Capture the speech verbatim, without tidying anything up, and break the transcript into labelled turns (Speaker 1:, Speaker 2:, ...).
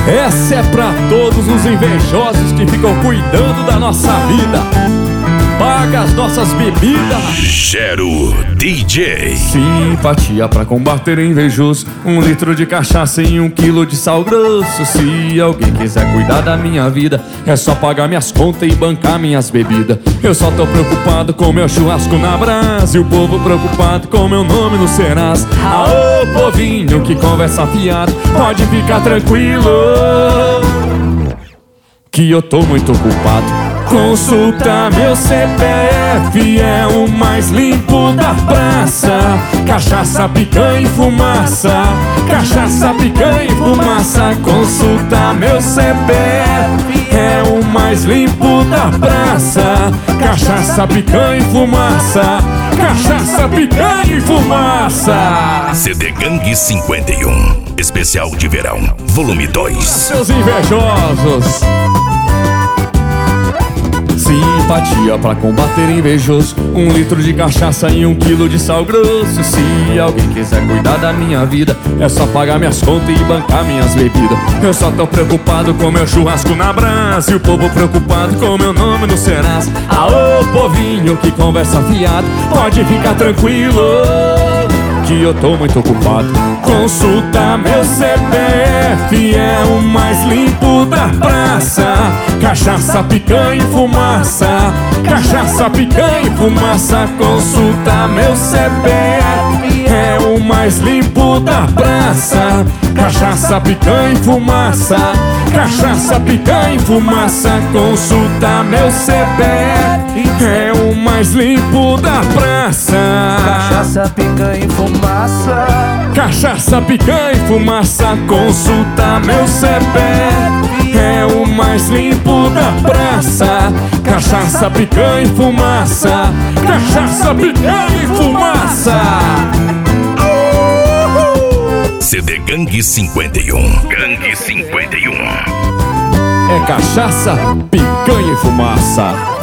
Speaker 1: Essa é pra todos os invejosos que ficam cuidando da nossa vida. Paga as nossas bebidas.
Speaker 2: Gero D J.
Speaker 1: Simpatia pra combater invejoso. Um litro de cachaça e um quilo de sal grosso. Se alguém quiser cuidar da minha vida, é só pagar minhas contas e bancar minhas bebidas. Eu só tô preocupado com meu churrasco na brasa, e o povo preocupado com meu nome no Serasa. Aô, povinho que conversa fiado, pode ficar tranquilo que eu tô muito ocupado. Consulta meu C P F, é o mais limpo da praça. Cachaça, picanha e fumaça. Cachaça, picanha e fumaça. Consulta meu C P F, é o mais limpo da praça. Cachaça, picanha e fumaça. Cachaça, picanha e fumaça.
Speaker 2: C D Gangue cinquenta e um, especial de verão, volume dois.
Speaker 1: Seus invejosos. Simpatia pra combater invejoso. Um litro de cachaça e um quilo de sal grosso. Se alguém quiser cuidar da minha vida, é só pagar minhas contas e bancar minhas bebidas. Eu só tô preocupado com meu churrasco na brasa, e o povo preocupado com meu nome no Serasa. Aô, povinho que conversa fiado, pode ficar tranquilo que eu tô muito ocupado. Consulta meu C P F, é o mais limpo da praça. Cachaça, picanha e fumaça. Cachaça, picanha e fumaça. Consulta meu C P F, é o mais limpo da praça. Cachaça, picanha e fumaça. Cachaça, picanha e fumaça. Consulta meu C P F, é o mais limpo da praça.
Speaker 3: Cachaça, picanha e fumaça.
Speaker 1: Cachaça, picanha e fumaça. Consulta meu C P F, é o mais limpo da praça. Cachaça, picanha e fumaça. Cachaça, picanha e fumaça.
Speaker 2: C D Gangue cinquenta e um. Gangue cinquenta e um.
Speaker 1: É cachaça, picanha e fumaça.